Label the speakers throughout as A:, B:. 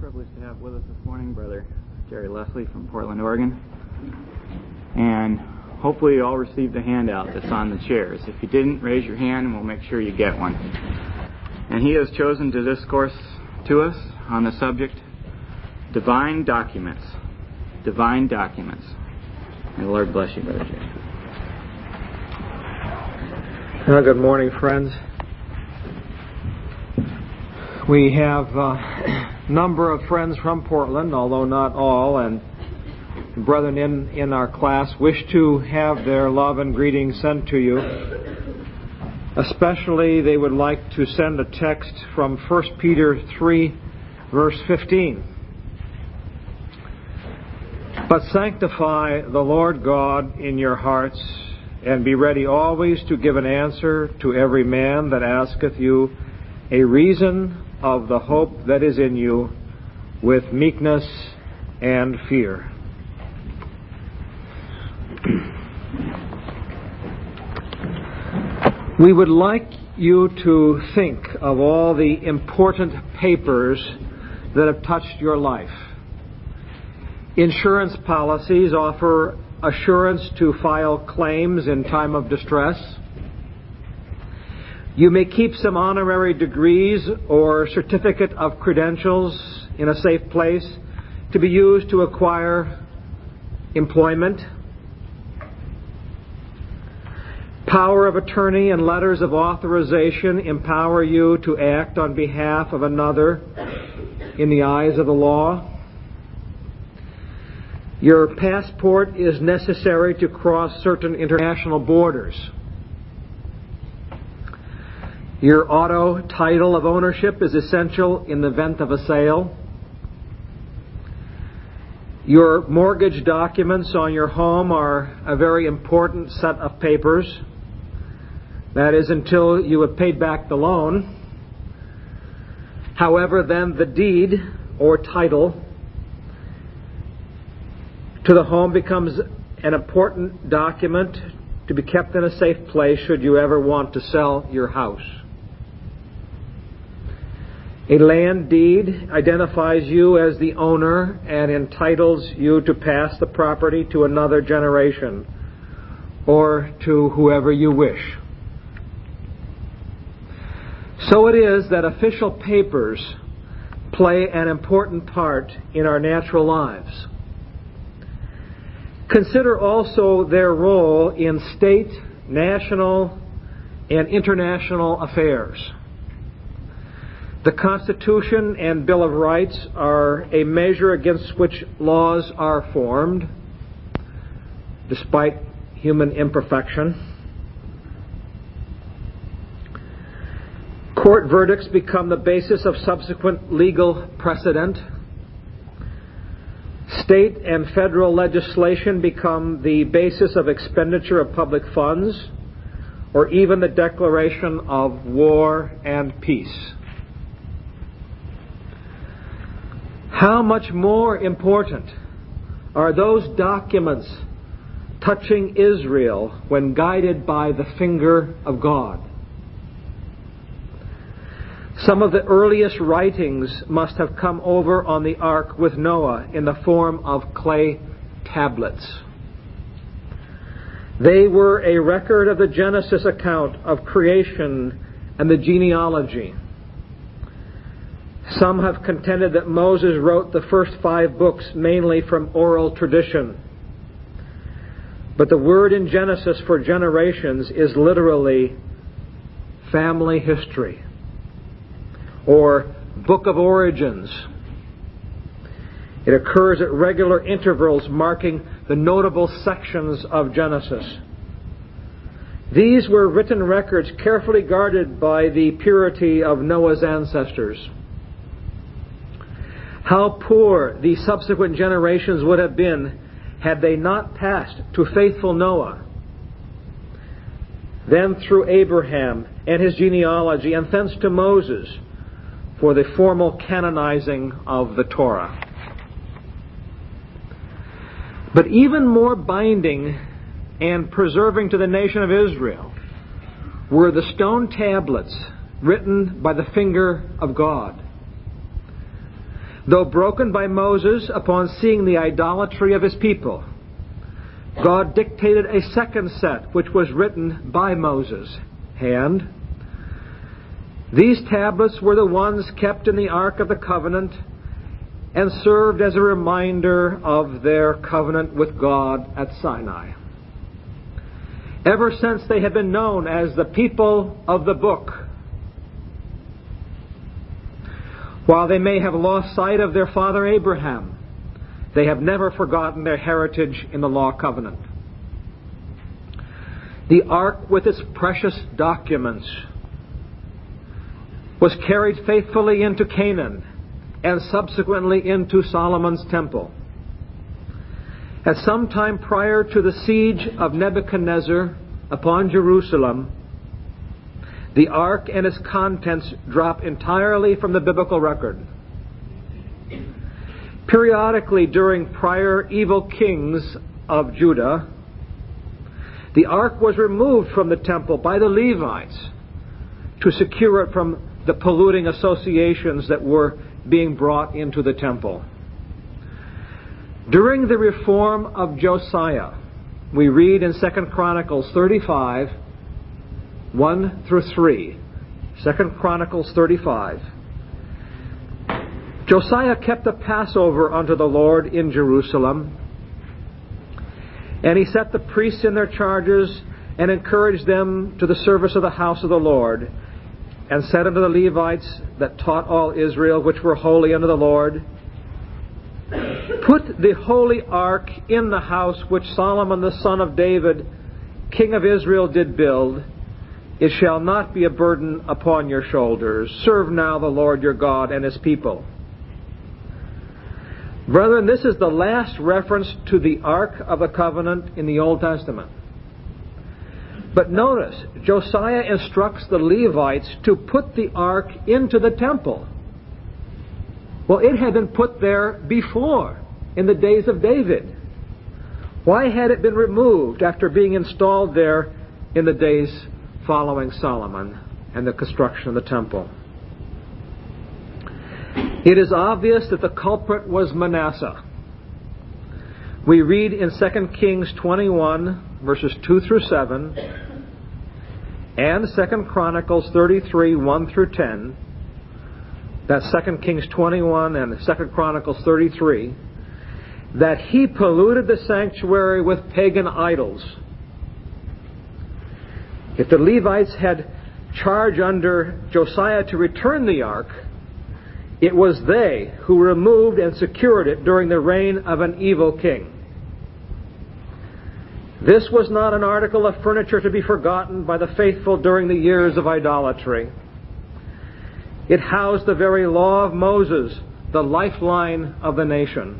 A: privileged to have with us this morning Brother Jerry Leslie from Portland, Oregon. And hopefully you all received a handout that's on the chairs. If you didn't, raise your hand and we'll make sure you get one. And he has chosen to discourse to us on the subject, Divine Documents. Divine Documents. May the Lord bless you, Brother Jerry.
B: Well, good morning, friends. We have a number of friends from Portland, although not all, and brethren in our class wish to have their love and greetings sent to you. Especially, they would like to send a text from 1 Peter 3, verse 15. But sanctify the Lord God in your hearts, and be ready always to give an answer to every man that asketh you a reason of the hope that is in you, with meekness and fear. We would like you to think of all the important papers that have touched your life. Insurance policies offer assurance to file claims in time of distress. You may keep some honorary degrees or certificate of credentials in a safe place to be used to acquire employment. Power of attorney and letters of authorization empower you to act on behalf of another in the eyes of the law. Your passport is necessary to cross certain international borders. Your auto title of ownership is essential in the event of a sale. Your mortgage documents on your home are a very important set of papers. That is, until you have paid back the loan. However, then the deed or title to the home becomes an important document to be kept in a safe place should you ever want to sell your house. A land deed identifies you as the owner and entitles you to pass the property to another generation or to whoever you wish. So it is that official papers play an important part in our natural lives. Consider also their role in state, national, and international affairs. The Constitution and Bill of Rights are a measure against which laws are formed, despite human imperfection. Court verdicts become the basis of subsequent legal precedent. State and federal legislation become the basis of expenditure of public funds, or even the declaration of war and peace. How much more important are those documents touching Israel when guided by the finger of God? Some of the earliest writings must have come over on the ark with Noah in the form of clay tablets. They were a record of the Genesis account of creation and the genealogy. Some have contended that Moses wrote the first 5 books mainly from oral tradition. But the word in Genesis for generations is literally family history, or Book of Origins. It occurs at regular intervals marking the notable sections of Genesis. These were written records carefully guarded by the purity of Noah's ancestors. How poor the subsequent generations would have been had they not passed to faithful Noah, then through Abraham and his genealogy, and thence to Moses for the formal canonizing of the Torah. But even more binding and preserving to the nation of Israel were the stone tablets written by the finger of God. Though broken by Moses upon seeing the idolatry of his people, God dictated a second set, which was written by Moses' hand. These tablets were the ones kept in the Ark of the Covenant and served as a reminder of their covenant with God at Sinai. Ever since they have been known as the people of the book. While they may have lost sight of their father Abraham, they have never forgotten their heritage in the law covenant. The ark with its precious documents was carried faithfully into Canaan and subsequently into Solomon's temple. At some time prior to the siege of Nebuchadnezzar upon Jerusalem, the ark and its contents drop entirely from the biblical record. Periodically during prior evil kings of Judah, the ark was removed from the temple by the Levites to secure it from the polluting associations that were being brought into the temple. During the reform of Josiah, we read in 2 Chronicles 35, 1 through 3. 2 Chronicles 35. Josiah kept the Passover unto the Lord in Jerusalem, and he set the priests in their charges and encouraged them to the service of the house of the Lord, and said unto the Levites that taught all Israel, which were holy unto the Lord, Put the holy ark in the house which Solomon the son of David, king of Israel, did build. It shall not be a burden upon your shoulders. Serve now the Lord your God and his people. Brethren, this is the last reference to the Ark of the Covenant in the Old Testament. But notice, Josiah instructs the Levites to put the ark into the temple. Well, it had been put there before, in the days of David. Why had it been removed after being installed there in the days following Solomon and the construction of the temple? It is obvious that the culprit was Manasseh. We read in 2 Kings 21, verses 2 through 7, and 2 Chronicles 33, 1 through 10, that's 2 Kings 21 and 2 Chronicles 33, that he polluted the sanctuary with pagan idols. If the Levites had charge under Josiah to return the ark, it was they who removed and secured it during the reign of an evil king. This was not an article of furniture to be forgotten by the faithful during the years of idolatry. It housed the very law of Moses, the lifeline of the nation.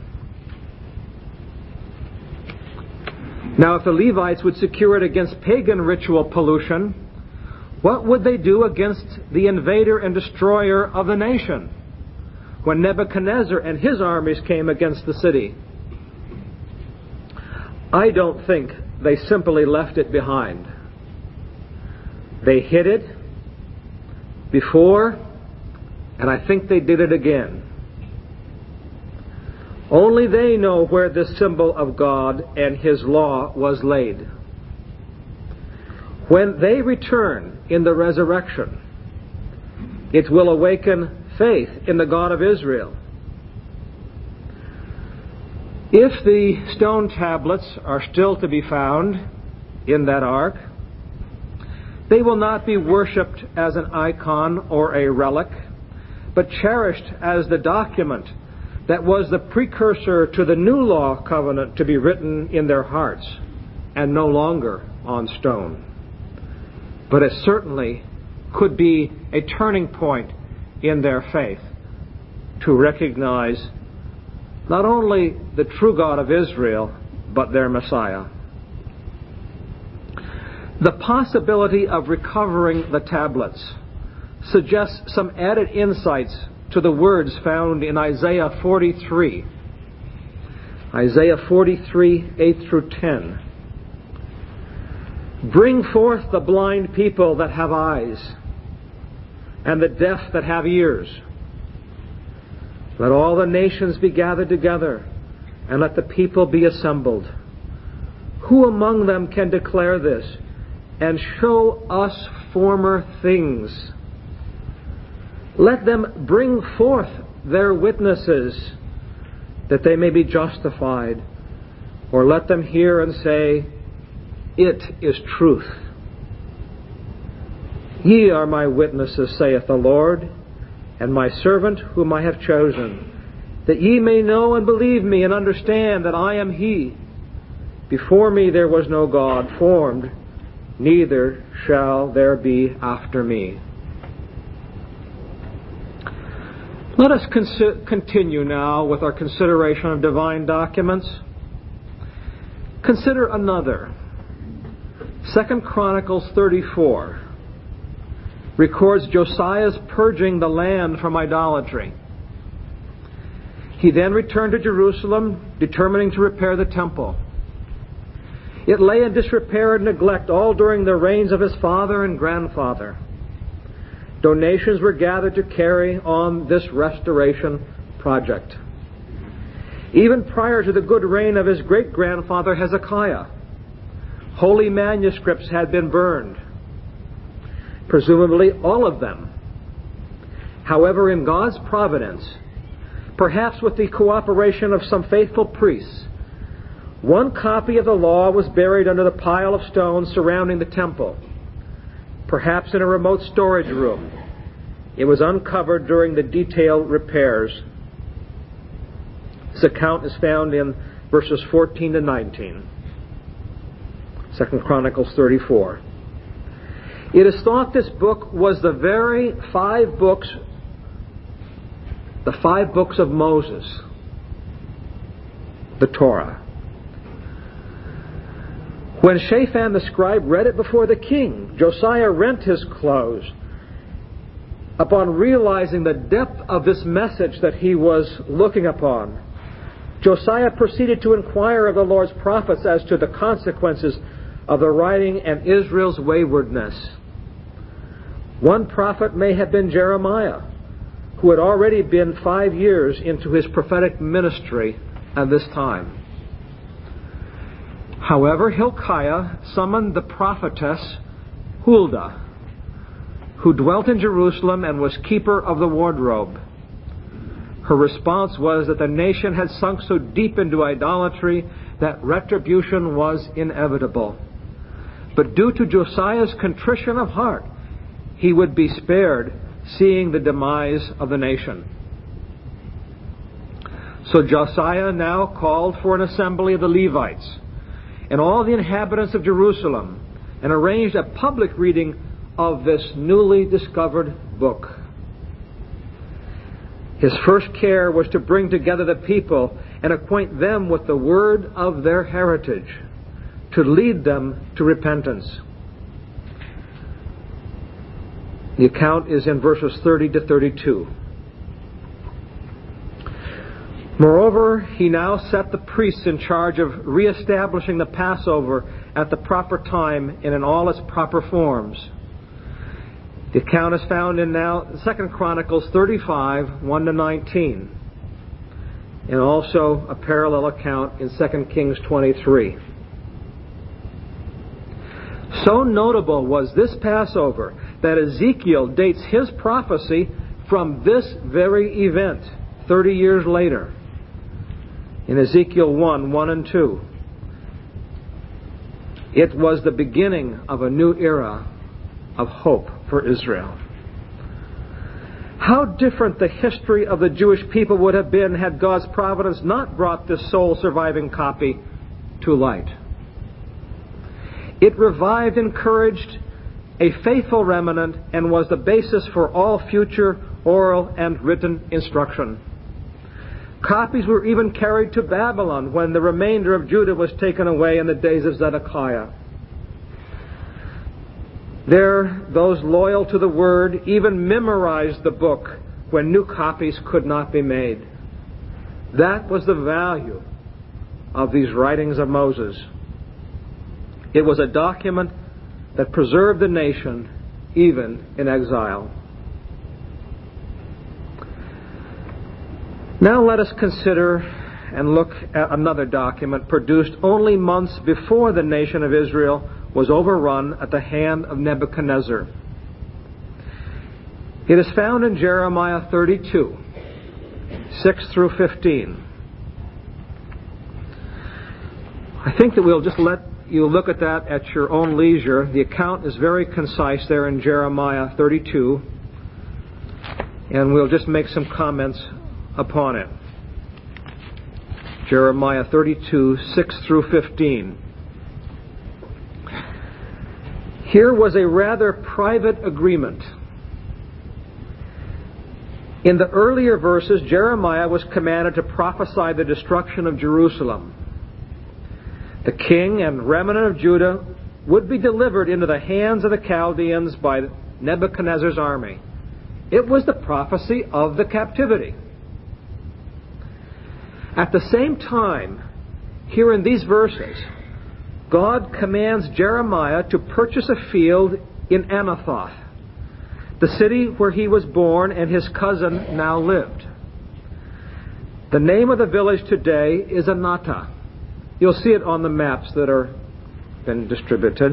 B: Now, if the Levites would secure it against pagan ritual pollution, what would they do against the invader and destroyer of the nation when Nebuchadnezzar and his armies came against the city? I don't think they simply left it behind. They hid it before, and I think they did it again. Only they know where this symbol of God and his law was laid. When they return in the resurrection, it will awaken faith in the God of Israel. If the stone tablets are still to be found in that ark, they will not be worshipped as an icon or a relic, but cherished as the document that was the precursor to the new law covenant to be written in their hearts and no longer on stone. But it certainly could be a turning point in their faith to recognize not only the true God of Israel, but their Messiah. The possibility of recovering the tablets suggests some added insights to the words found in Isaiah 43. Isaiah 43, 8 through 10. Bring forth the blind people that have eyes, and the deaf that have ears. Let all the nations be gathered together, and let the people be assembled. Who among them can declare this, and show us former things? Let them bring forth their witnesses, that they may be justified. Or let them hear and say, it is truth. Ye are my witnesses, saith the Lord, and my servant whom I have chosen, that ye may know and believe me and understand that I am He. Before me there was no God formed, neither shall there be after me. Let us continue now with our consideration of divine documents. Consider another. 2 Chronicles 34 records Josiah's purging the land from idolatry. He then returned to Jerusalem, determining to repair the temple. It lay in disrepair and neglect all during the reigns of his father and grandfather. Donations were gathered to carry on this restoration project. Even prior to the good reign of his great-grandfather Hezekiah, holy manuscripts had been burned, presumably all of them. However, in God's providence, perhaps with the cooperation of some faithful priests, one copy of the law was buried under the pile of stones surrounding the temple, perhaps in a remote storage room. It was uncovered during the detailed repairs. This account is found in verses 14 to 19. 2 Chronicles 34. It is thought this book was the very five books of Moses, the Torah. When Shaphan the scribe read it before the king, Josiah rent his clothes. Upon realizing the depth of this message that he was looking upon, Josiah proceeded to inquire of the Lord's prophets as to the consequences of the writing and Israel's waywardness. One prophet may have been Jeremiah, who had already been 5 years into his prophetic ministry at this time. However, Hilkiah summoned the prophetess Huldah, who dwelt in Jerusalem and was keeper of the wardrobe. Her response was that the nation had sunk so deep into idolatry that retribution was inevitable. But due to Josiah's contrition of heart, he would be spared, seeing the demise of the nation. So Josiah now called for an assembly of the Levites and all the inhabitants of Jerusalem, and arranged a public reading of this newly discovered book. His first care was to bring together the people and acquaint them with the word of their heritage, to lead them to repentance. The account is in verses 30 to 32. Moreover, he now set the priests in charge of reestablishing the Passover at the proper time and in all its proper forms. The account is found in now 2 Chronicles 35, 1 to 19, and also a parallel account in 2 Kings 23. So notable was this Passover that Ezekiel dates his prophecy from this very event 30 years later. In Ezekiel 1, 1 and 2. It was the beginning of a new era of hope for Israel. How different the history of the Jewish people would have been had God's providence not brought this sole surviving copy to light. It revived, encouraged a faithful remnant, and was the basis for all future oral and written instruction. Copies were even carried to Babylon when the remainder of Judah was taken away in the days of Zedekiah. There, those loyal to the Word even memorized the book when new copies could not be made. That was the value of these writings of Moses. It was a document that preserved the nation even in exile. Now let us consider and look at another document produced only months before the nation of Israel was overrun at the hand of Nebuchadnezzar. It is found in Jeremiah 32, 6 through 15. I think that we'll just let you look at that at your own leisure. The account is very concise there in Jeremiah 32, and we'll just make some comments upon it. Jeremiah 32, 6 through 15. Here was a rather private agreement. In the earlier verses, Jeremiah was commanded to prophesy the destruction of Jerusalem. The king and remnant of Judah would be delivered into the hands of the Chaldeans by Nebuchadnezzar's army. It was the prophecy of the captivity. At the same time, here in these verses, God commands Jeremiah to purchase a field in Anathoth, the city where he was born and his cousin now lived. The name of the village today is Anatah. You'll see it on the maps that are been distributed.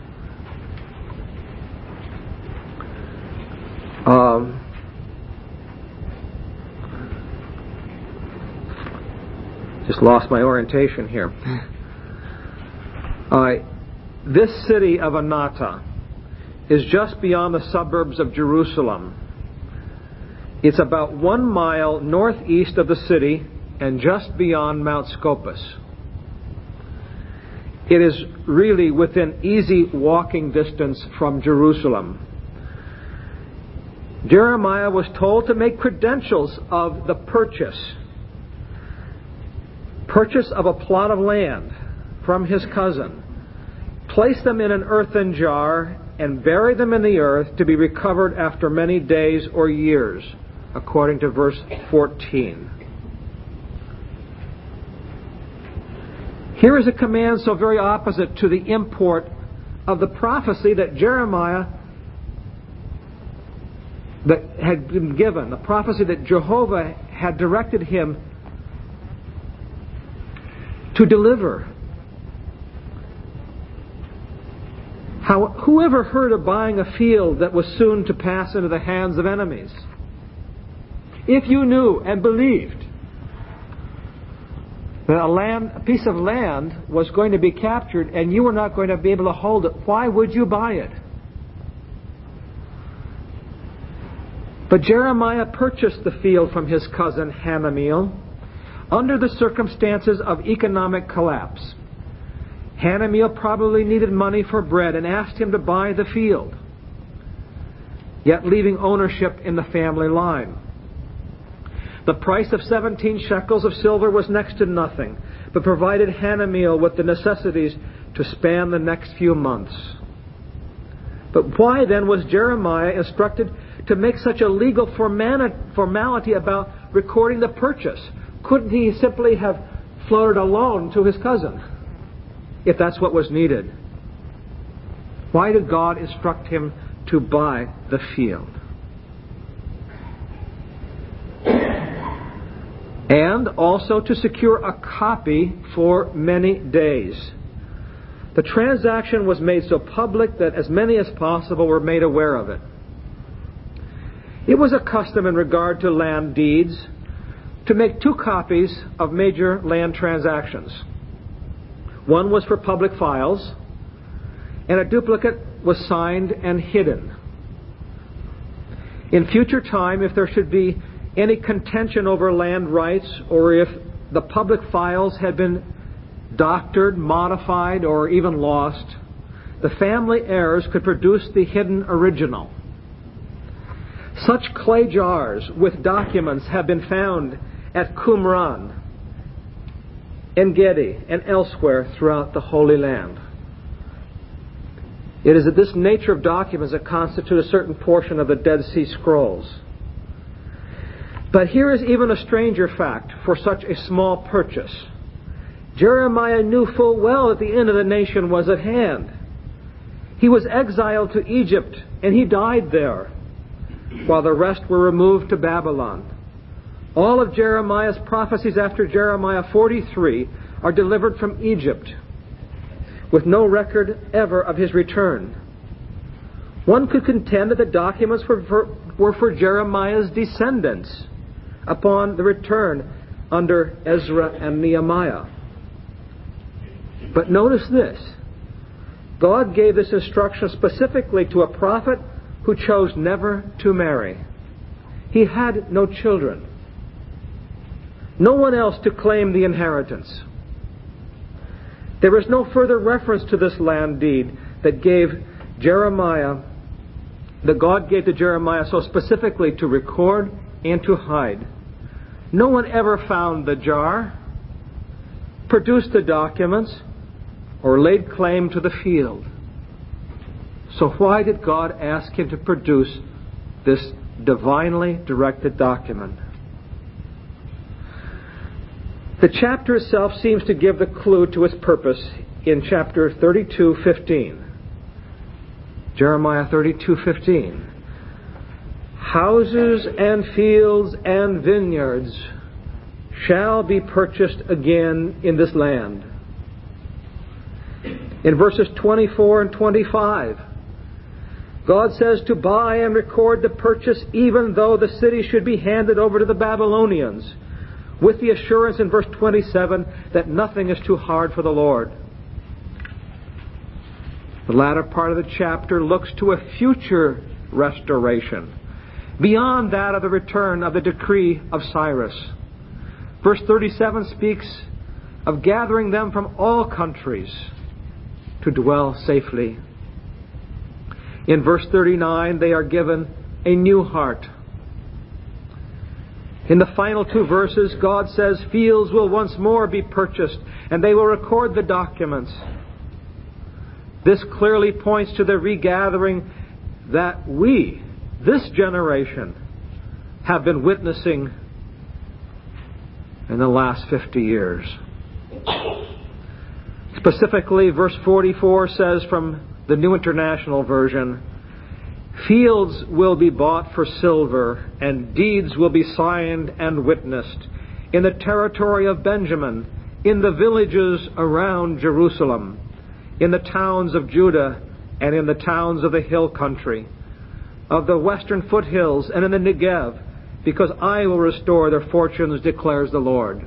B: Just lost my orientation here. This city of Anatah is just beyond the suburbs of Jerusalem. It's about 1 mile northeast of the city and just beyond Mount Scopus. It is really within easy walking distance from Jerusalem. Jeremiah was told to make credentials of the purchase of a plot of land from his cousin, place them in an earthen jar, and bury them in the earth to be recovered after many days or years, according to verse 14. Here is a command so very opposite to the import of the prophecy that Jeremiah that had been given, the prophecy that Jehovah had directed him to deliver. Whoever heard of buying a field that was soon to pass into the hands of enemies? If you knew and believed that a piece of land was going to be captured and you were not going to be able to hold it, why would you buy it? But Jeremiah purchased the field from his cousin Hanameel under the circumstances of economic collapse. Hanameel probably needed money for bread and asked him to buy the field, yet leaving ownership in the family line. The price of 17 shekels of silver was next to nothing, but provided Hanameel with the necessities to span the next few months. But why then was Jeremiah instructed to make such a legal formality about recording the purchase? Couldn't he simply have floated a loan to his cousin, if that's what was needed? Why did God instruct him to buy the field? And also to secure a copy for many days. The transaction was made so public that as many as possible were made aware of it. It was a custom in regard to land deeds to make 2 copies of major land transactions. One was for public files, and a duplicate was signed and hidden. In future time, if there should be any contention over land rights, or if the public files had been doctored, modified, or even lost, the family heirs could produce the hidden original. Such clay jars with documents have been found at Qumran, En-Gedi, and elsewhere throughout the Holy Land. It is this nature of documents that constitute a certain portion of the Dead Sea Scrolls. But here is even a stranger fact for such a small purchase. Jeremiah knew full well that the end of the nation was at hand. He was exiled to Egypt, and he died there, while the rest were removed to Babylon. All of Jeremiah's prophecies after Jeremiah 43 are delivered from Egypt, with no record ever of his return. One could contend that the documents were for Jeremiah's descendants upon the return under Ezra and Nehemiah. But notice this. God gave this instruction specifically to a prophet who chose never to marry. He had no children. No one else to claim the inheritance. There is no further reference to this land deed that God gave to Jeremiah so specifically to record and to hide. No one ever found the jar, produced the documents, or laid claim to the field. So why did God ask him to produce this divinely directed document? The chapter itself seems to give the clue to its purpose in chapter 32:15. Jeremiah 32:15. Houses and fields and vineyards shall be purchased again in this land. In verses 24 and 25, God says to buy and record the purchase even though the city should be handed over to the Babylonians, with the assurance in verse 27 that nothing is too hard for the Lord. The latter part of the chapter looks to a future restoration, beyond that of the return of the decree of Cyrus. Verse 37 speaks of gathering them from all countries to dwell safely. In verse 39, they are given a new heart. In the final two verses, God says fields will once more be purchased and they will record the documents. This clearly points to the regathering that we, this generation, have been witnessing in the last 50 years. Specifically, verse 44 says from the New International Version, fields will be bought for silver, and deeds will be signed and witnessed in the territory of Benjamin, in the villages around Jerusalem, in the towns of Judah, and in the towns of the hill country, of the western foothills, and in the Negev, because I will restore their fortunes, declares the Lord.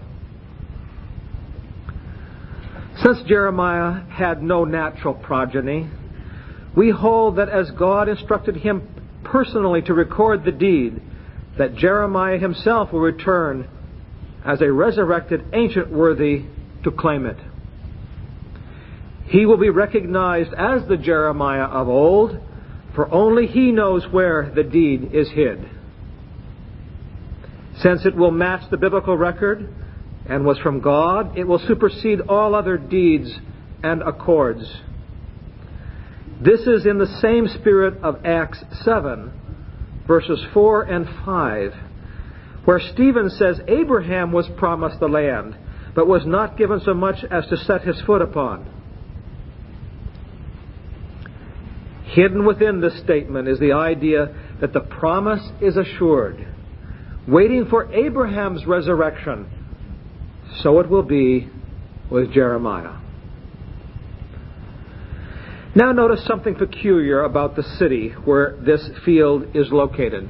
B: Since Jeremiah had no natural progeny, we hold that as God instructed him personally to record the deed, that Jeremiah himself will return as a resurrected ancient worthy to claim it. He will be recognized as the Jeremiah of old, for only he knows where the deed is hid. Since it will match the biblical record and was from God, it will supersede all other deeds and accords. This is in the same spirit of Acts 7, verses 4 and 5, where Stephen says Abraham was promised the land, but was not given so much as to set his foot upon. Hidden within this statement is the idea that the promise is assured, waiting for Abraham's resurrection. So it will be with Jeremiah. Now notice something peculiar about the city where this field is located.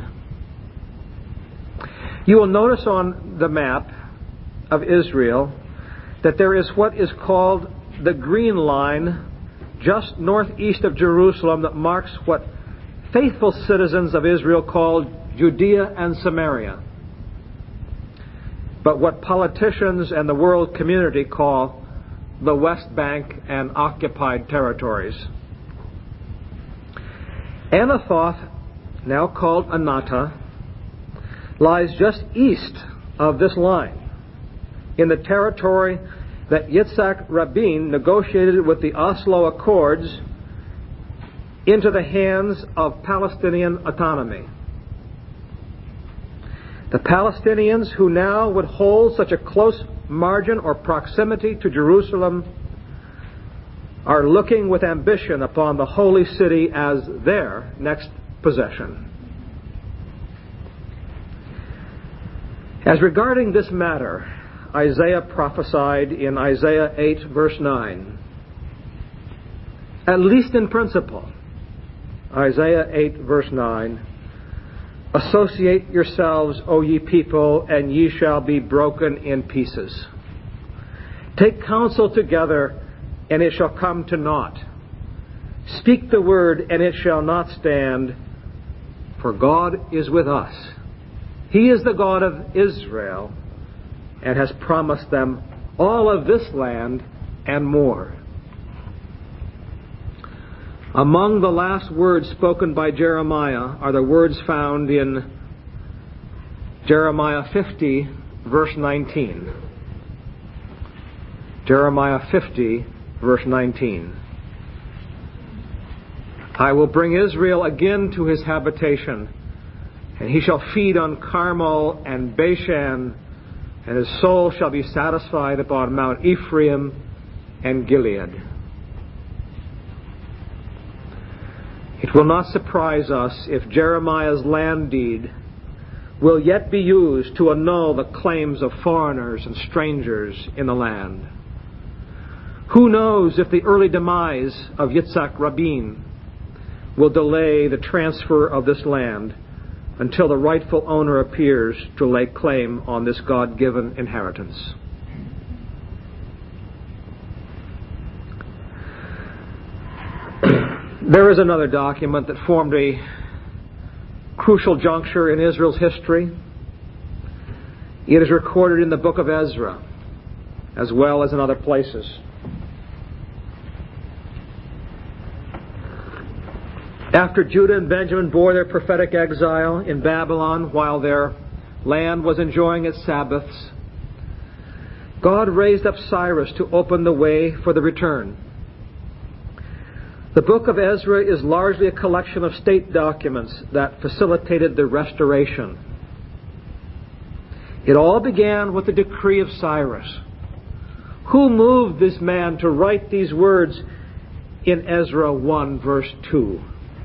B: You will notice on the map of Israel that there is what is called the green line just northeast of Jerusalem that marks what faithful citizens of Israel called Judea and Samaria, but what politicians and the world community call the West Bank and occupied territories. Anathoth, now called Anatah, lies just east of this line, in the territory that Yitzhak Rabin negotiated with the Oslo Accords into the hands of Palestinian autonomy. The Palestinians, who now would hold such a close margin or proximity to Jerusalem, are looking with ambition upon the holy city as their next possession. As regarding this matter, Isaiah prophesied in Isaiah 8, verse 9, at least in principle, Isaiah 8, verse 9, associate yourselves, O ye people, and ye shall be broken in pieces. Take counsel together, and it shall come to naught. Speak the word, and it shall not stand, for God is with us. He is the God of Israel, and has promised them all of this land and more. Among the last words spoken by Jeremiah are the words found in Jeremiah 50, verse 19. Jeremiah 50, verse 19. I will bring Israel again to his habitation, and he shall feed on Carmel and Bashan, and his soul shall be satisfied upon Mount Ephraim and Gilead. It will not surprise us if Jeremiah's land deed will yet be used to annul the claims of foreigners and strangers in the land. Who knows if the early demise of Yitzhak Rabin will delay the transfer of this land until the rightful owner appears to lay claim on this God-given inheritance. There is another document that formed a crucial juncture in Israel's history. It is recorded in the book of Ezra, as well as in other places. After Judah and Benjamin bore their prophetic exile in Babylon while their land was enjoying its Sabbaths, God raised up Cyrus to open the way for the return. The book of Ezra is largely a collection of state documents that facilitated the restoration. It all began with the decree of Cyrus. Who moved this man to write these words in Ezra 1, verse 2?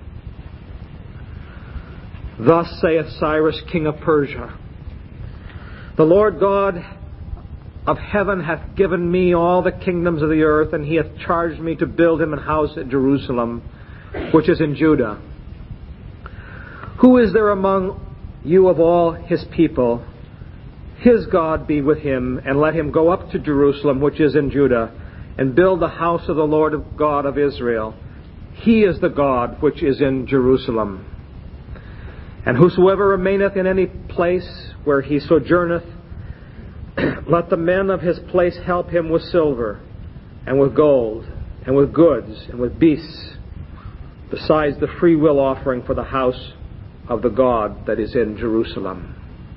B: Thus saith Cyrus, king of Persia, the Lord God of heaven hath given me all the kingdoms of the earth, and he hath charged me to build him an house at Jerusalem, which is in Judah. Who is there among you of all his people? His God be with him, and let him go up to Jerusalem, which is in Judah, and build the house of the Lord God of Israel. He is the God which is in Jerusalem. And whosoever remaineth in any place where he sojourneth, let the men of his place help him with silver, and with gold, and with goods, and with beasts, besides the free will offering for the house of the God that is in Jerusalem.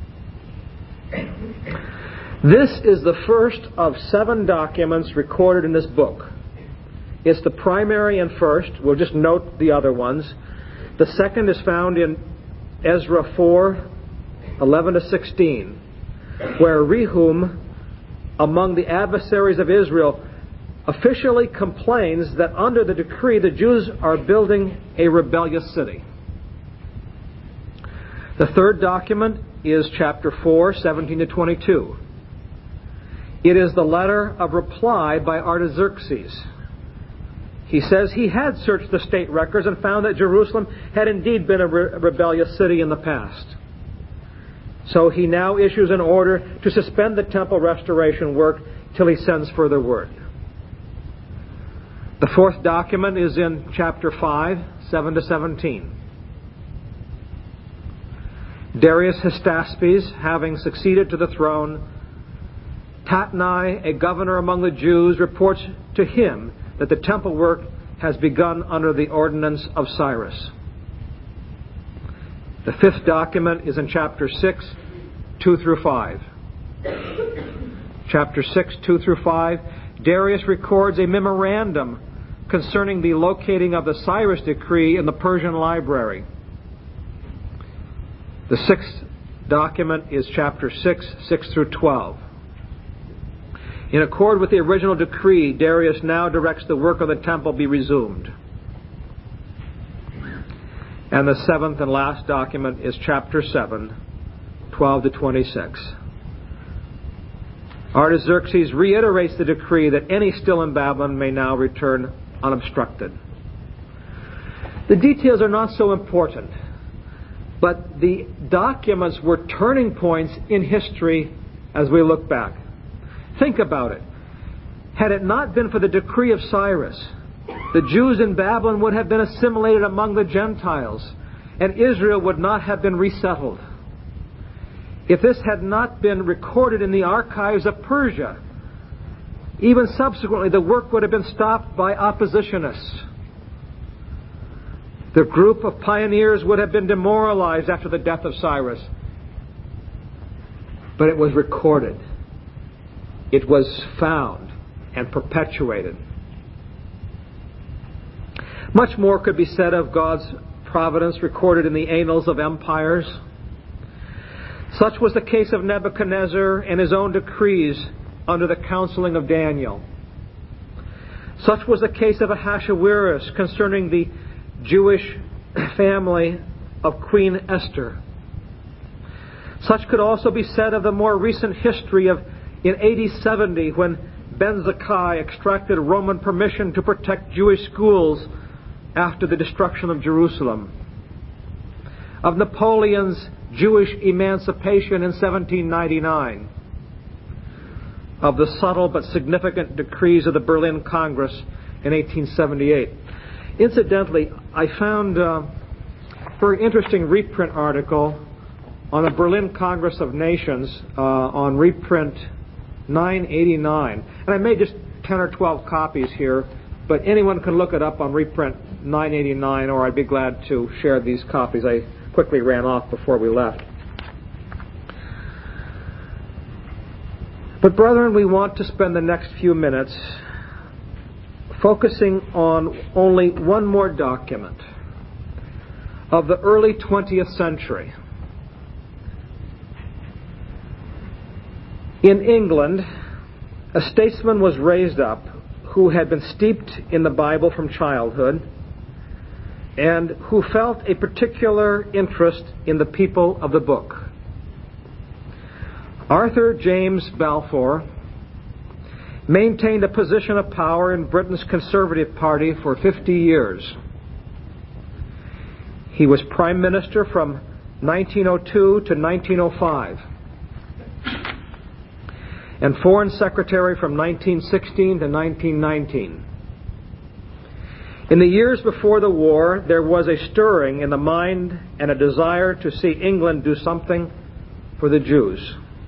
B: This is the first of 7 documents recorded in this book. It's the primary and first. We'll just note the other ones. The second is found in Ezra 4, 11 to 16, where Rehum, among the adversaries of Israel, officially complains that under the decree the Jews are building a rebellious city. The third document is chapter 4, 17 to 22. It is the letter of reply by Artaxerxes. He says he had searched the state records and found that Jerusalem had indeed been a rebellious city in the past. So he now issues an order to suspend the temple restoration work till he sends further word. The fourth document is in chapter 5, 7 to 17. Darius Hystaspes, having succeeded to the throne, Tatnai, a governor among the Jews, reports to him that the temple work has begun under the ordinance of Cyrus. The fifth document is in chapter 6, 2 through 5. Chapter 6, 2 through 5, Darius records a memorandum concerning the locating of the Cyrus decree in the Persian library. The sixth document is chapter 6, 6 through 12. In accord with the original decree, Darius now directs the work of the temple be resumed. And the seventh and last document is chapter 7, 12 to 26. Artaxerxes reiterates the decree that any still in Babylon may now return unobstructed. The details are not so important, but the documents were turning points in history as we look back. Think about it. Had it not been for the decree of Cyrus, the Jews in Babylon would have been assimilated among the Gentiles, and Israel would not have been resettled. If this had not been recorded in the archives of Persia, even subsequently the work would have been stopped by oppositionists. The group of pioneers would have been demoralized after the death of Cyrus. But it was recorded. It was found and perpetuated. Much more could be said of God's providence recorded in the annals of empires. Such was the case of Nebuchadnezzar and his own decrees under the counseling of Daniel. Such was the case of Ahasuerus concerning the Jewish family of Queen Esther. Such could also be said of the more recent history of in AD 70 when Ben-Zakkai extracted Roman permission to protect Jewish schools after the destruction of Jerusalem. Of Napoleon's Jewish emancipation in 1799. Of the subtle but significant decrees of the Berlin Congress in 1878. Incidentally, I found a very interesting reprint article on the Berlin Congress of Nations on reprint 989. And I made just 10 or 12 copies here, but anyone can look it up on reprint 989, or I'd be glad to share these copies. I quickly ran off before we left. But brethren, we want to spend the next few minutes focusing on only one more document of the early 20th century. In England, a statesman was raised up who had been steeped in the Bible from childhood and who felt a particular interest in the people of the book. Arthur James Balfour maintained a position of power in Britain's Conservative Party for 50 years. He was Prime Minister from 1902 to 1905 and Foreign Secretary from 1916 to 1919. In the years before the war, there was a stirring in the mind and a desire to see England do something for the Jews.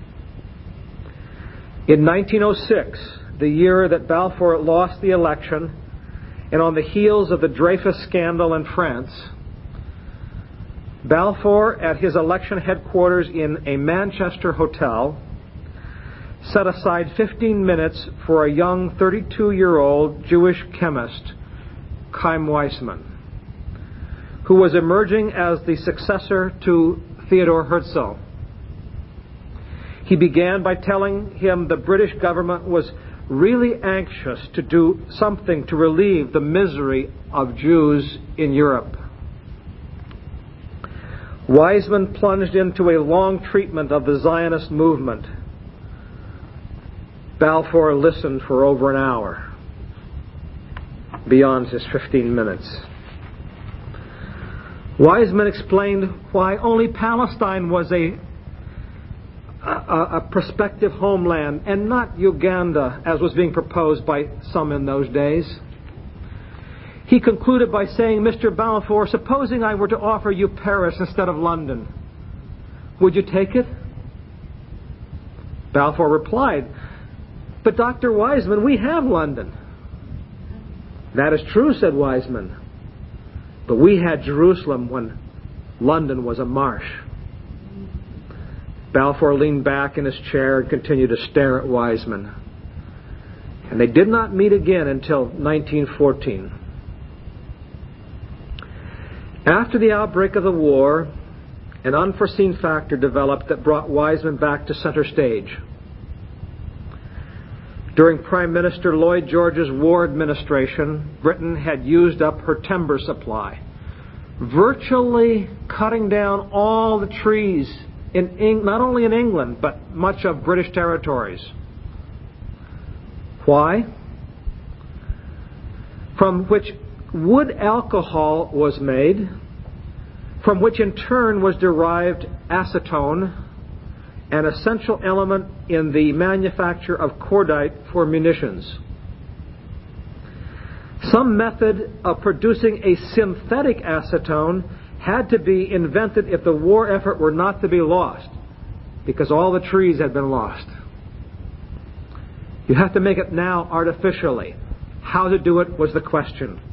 B: In 1906, the year that Balfour lost the election, and on the heels of the Dreyfus scandal in France, Balfour, at his election headquarters in a Manchester hotel, set aside 15 minutes for a young 32-year-old Jewish chemist, Chaim Weizmann, who was emerging as the successor to Theodor Herzl. He began by telling him the British government was really anxious to do something to relieve the misery of Jews in Europe. Weizmann plunged into a long treatment of the Zionist movement. Balfour listened for over an hour, beyond his 15 minutes. Weizmann explained why only Palestine was a prospective homeland and not Uganda, as was being proposed by some in those days. He concluded by saying, "Mr. Balfour, supposing I were to offer you Paris instead of London, would you take it?" Balfour replied, "But Dr. Weizmann, we have London." "That is true," said Weizmann, "but we had Jerusalem when London was a marsh." Balfour leaned back in his chair and continued to stare at Weizmann. And they did not meet again until 1914. After the outbreak of the war, an unforeseen factor developed that brought Weizmann back to center stage. During Prime Minister Lloyd George's war administration, Britain had used up her timber supply, virtually cutting down all the trees not only in England, but much of British territories. Why? From which wood alcohol was made, from which in turn was derived acetone, an essential element in the manufacture of cordite for munitions. Some method of producing a synthetic acetone had to be invented if the war effort were not to be lost, because all the trees had been lost. You have to make it now artificially. How to do it was the question.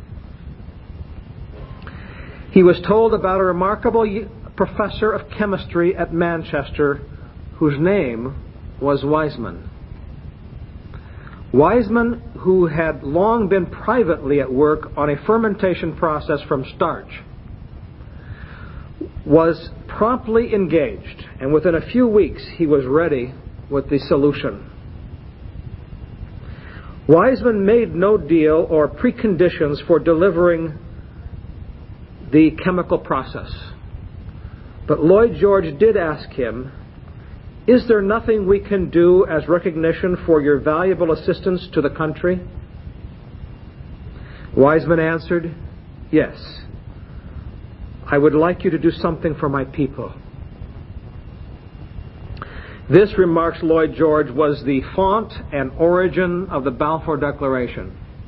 B: He was told about a remarkable professor of chemistry at Manchester whose name was Weizmann. Weizmann, who had long been privately at work on a fermentation process from starch, was promptly engaged, and within a few weeks he was ready with the solution. Weizmann made no deal or preconditions for delivering the chemical process. But Lloyd George did ask him, "Is there nothing we can do as recognition for your valuable assistance to the country?" Weizmann answered, "Yes. I would like you to do something for my people." This, remarks Lloyd George, was the font and origin of the Balfour Declaration.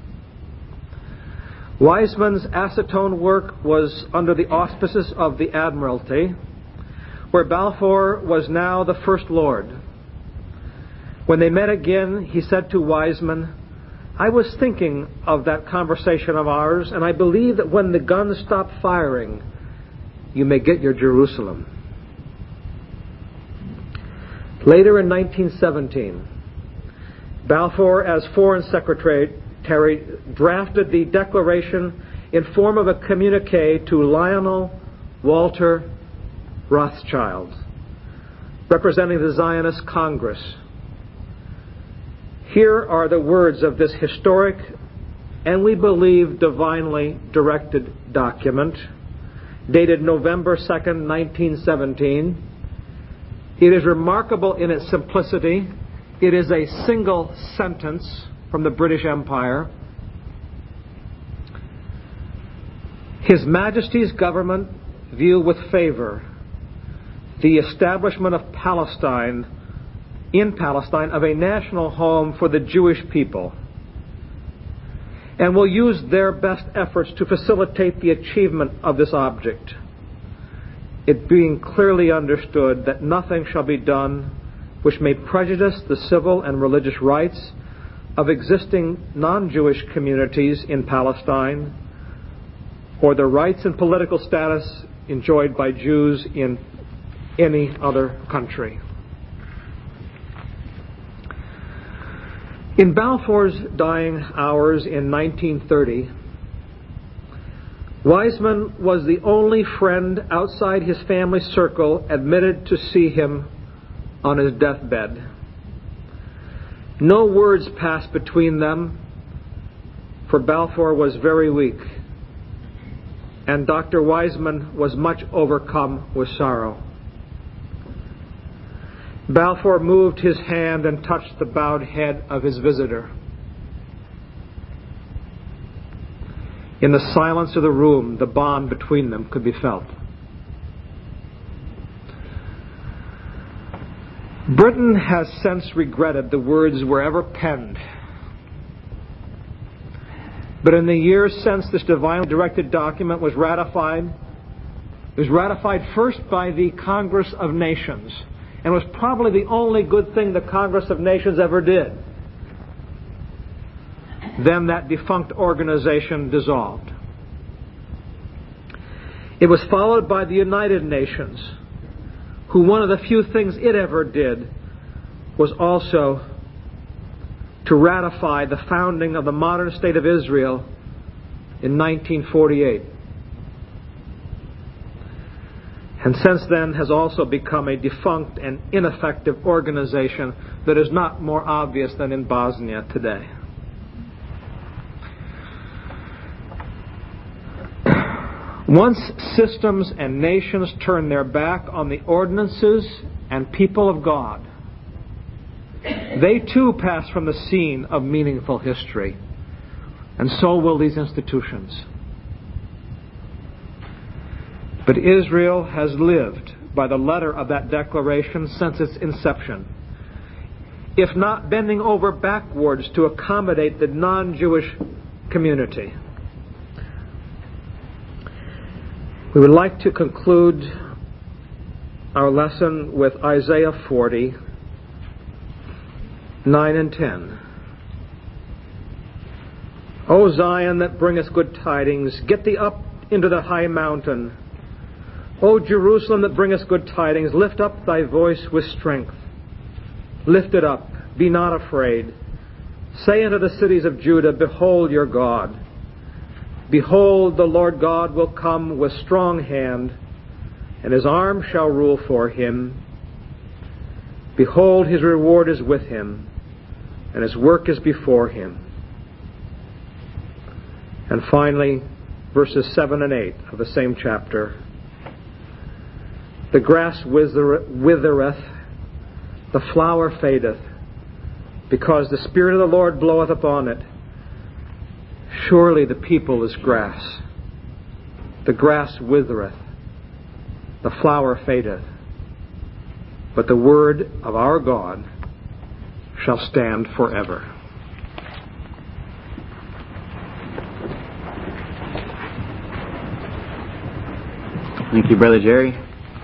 B: Weizmann's acetone work was under the auspices of the Admiralty, where Balfour was now the First Lord. When they met again, he said to Weizmann, "I was thinking of that conversation of ours, and I believe that when the guns stop firing, you may get your Jerusalem." Later in 1917, Balfour, as Foreign Secretary, drafted the declaration in form of a communique to Lionel Walter Rothschild, representing the Zionist Congress. Here are the words of this historic and, we believe, divinely directed document, dated November 2nd, 1917. It is remarkable in its simplicity. It is a single sentence from the British Empire. His Majesty's government view with favor the establishment of Palestine, in Palestine, of a national home for the Jewish people, and will use their best efforts to facilitate the achievement of this object, it being clearly understood that nothing shall be done which may prejudice the civil and religious rights of existing non-Jewish communities in Palestine, or the rights and political status enjoyed by Jews in any other country. In Balfour's dying hours in 1930, Weizmann was the only friend outside his family circle admitted to see him on his deathbed. No words passed between them, for Balfour was very weak, and Dr. Weizmann was much overcome with sorrow. Balfour moved his hand and touched the bowed head of his visitor. In the silence of the room, the bond between them could be felt. Britain has since regretted the words were ever penned. But in the years since this divinely directed document was ratified, it was ratified first by the Congress of Nations, and was probably the only good thing the Congress of Nations ever did. Then that defunct organization dissolved. It was followed by the United Nations, who one of the few things it ever did was also to ratify the founding of the modern state of Israel in 1948. And since then has also become a defunct and ineffective organization that is not more obvious than in Bosnia today. Once systems and nations turn their back on the ordinances and people of God, They too pass from the scene of meaningful history. And so will these institutions. But Israel has lived by the letter of that declaration since its inception, if not bending over backwards to accommodate the non-Jewish community. We would like to conclude our lesson with Isaiah 40, 9 and 10. O Zion, that bringeth good tidings, get thee up into the high mountain. O Jerusalem, that bringest good tidings, lift up thy voice with strength. Lift it up, be not afraid. Say unto the cities of Judah, behold your God. Behold, the Lord God will come with strong hand, and his arm shall rule for him. Behold, his reward is with him, and his work is before him. And finally, verses 7 and 8 of the same chapter. The grass withereth, the flower fadeth, because the Spirit of the Lord bloweth upon it. Surely the people is grass. The grass withereth, the flower fadeth, but the word of our God shall stand forever.
A: Thank you, Brother Jerry.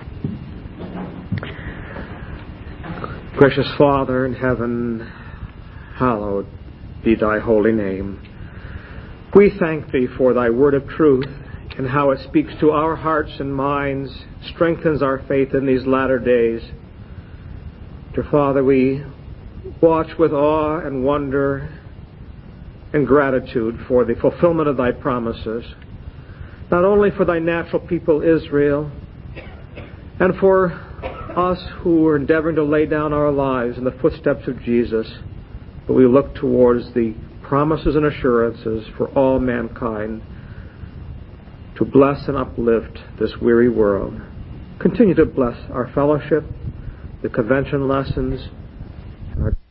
B: Gracious Father in heaven, hallowed be thy holy name. We thank thee for thy word of truth and how it speaks to our hearts and minds, strengthens our faith in these latter days. Dear Father, we watch with awe and wonder and gratitude for the fulfillment of thy promises, not only for thy natural people Israel, and for us who are endeavoring to lay down our lives in the footsteps of Jesus, but we look towards the promises and assurances for all mankind to bless and uplift this weary world. Continue to bless our fellowship, the convention lessons, our